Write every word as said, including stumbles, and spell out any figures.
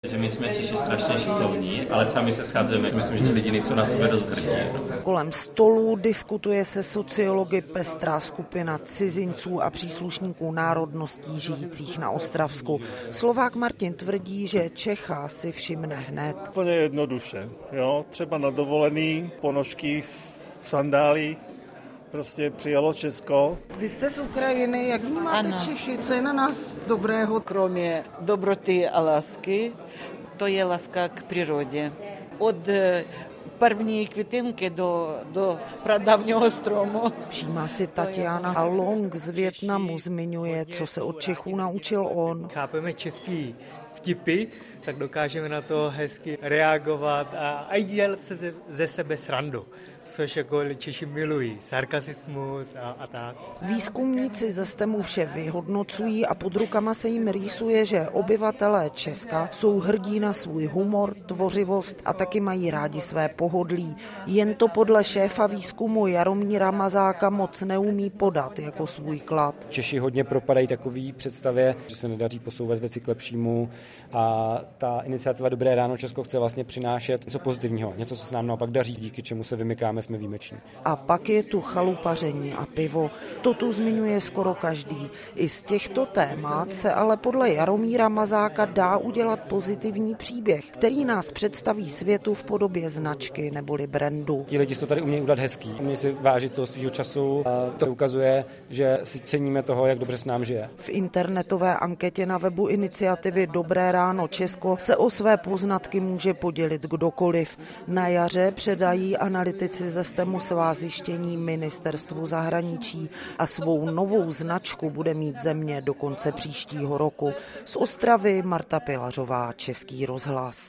Že my jsme Češi strašně šikovní, ale sami se scházíme. Myslím, že ti lidi nejsou na sebe dost hrdí. Kolem stolu diskutuje se sociology pestrá skupina cizinců a příslušníků národností žijících na Ostravsku. Slovák Martin tvrdí, že Čecha si všimne hned. Úplně jednoduše. Jo? Třeba na dovolený, ponožky v sandálích. Prostě přijelo Česko. Vy jste z Ukrajiny, jak vnímáte ano. Čechy? Co je na nás dobrého? Kromě dobroty a lásky, to je láska k přírodě. Od první květinky do, do pradávního stromu. Všímá si Tatiana a Long z Vietnamu zmiňuje, co se od Čechů naučil on. Chápeme český vtipy, tak dokážeme na to hezky reagovat a, a dělat se ze, ze sebe srandu. Což jako Češi milují, sarkasmus a, a tak. Výzkumníci ze STEMu vše vyhodnocují a pod rukama se jim rýsuje, že obyvatelé Česka jsou hrdí na svůj humor, tvořivost a taky mají rádi své pohodlí. Jen to podle šéfa výzkumu Jaromíra Mazáka moc neumí podat jako svůj klad. Češi hodně propadají takový představě, že se nedaří posouvat věci k lepšímu a ta iniciativa Dobré ráno Česko chce vlastně přinášet něco pozitivního, něco, co se nám naopak daří, díky čemu se vymykáme, jsme výjimeční. A pak je tu chalupaření a pivo. To tu zmiňuje skoro každý. I z těchto témat se ale podle Jaromíra Mazáka dá udělat pozitivní příběh, který nás představí světu v podobě značky neboli brandu. Ti lidi to tady umějí udělat hezký, umějí si vážit toho svýho času a to ukazuje, že si ceníme toho, jak dobře s nám žije. V internetové anketě na webu iniciativy Dobré ráno Česko se o své poznatky může podělit kdokoliv. Na jaře předají analytici ze STEMu svá zjištění ministerstvu zahraničí a svou novou značku bude mít země do konce příštího roku. Z Ostravy Marta Pilařová, Český rozhlas.